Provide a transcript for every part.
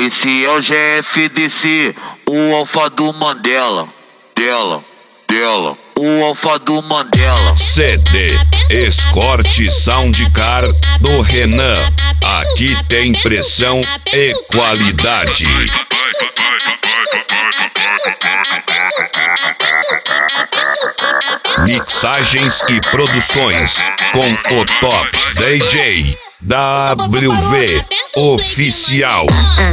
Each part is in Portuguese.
Esse é o GFDC, o alfa do Mandela. Dela, o alfa do Mandela. CD Escort Soundcar do Renan. Aqui tem pressão e qualidade. Mixagens e produções com o top DJ WV Oficial.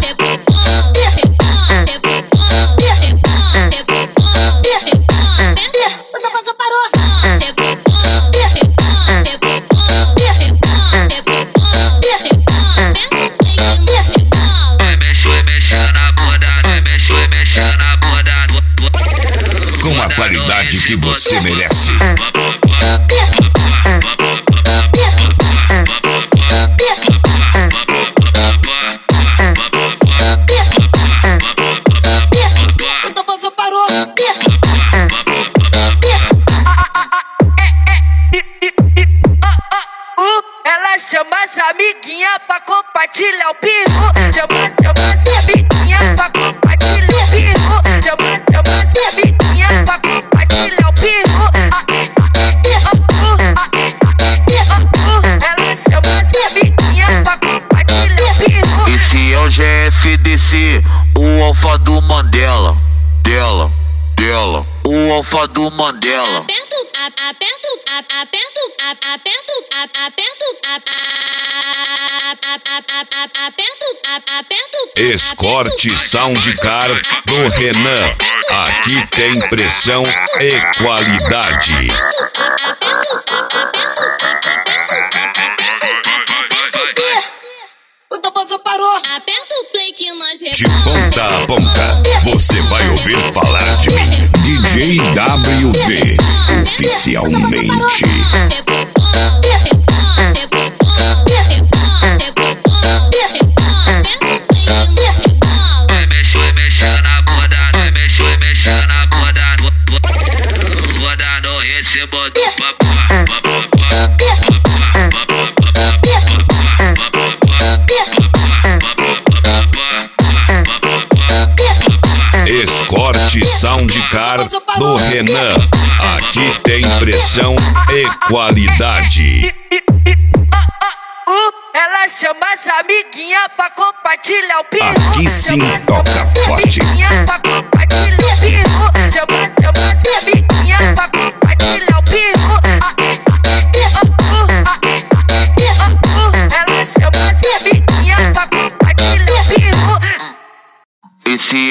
Com a qualidade que você merece. Então você parou. Ela chama as amiguinhas pra compartilhar o peru. Chama as amiguinhas pra compartilhar o peru. Chama as amiguinhas pra compartilhar o peru. Ela chama as amiguinhas pra compartilhar o peru. Esse é o GFDC, o alfa do Mandela. Dela, o alfa do Mandela. Escort Soundcar do Renan. Aqui tem pressão e qualidade. Então você parou. Aperta o play que nós De ponta a ponta, você vai ouvir falar de mim. DJ WV Oficialmente. Mexe na bunda, mexe na bunda. Vou dar no recebo do Escort Soundcar do Renan. Aqui tem pressão e qualidade. Ela chama as amiguinhas pra compartilhar o peru. Aqui sim toca forte. Pra compartilhar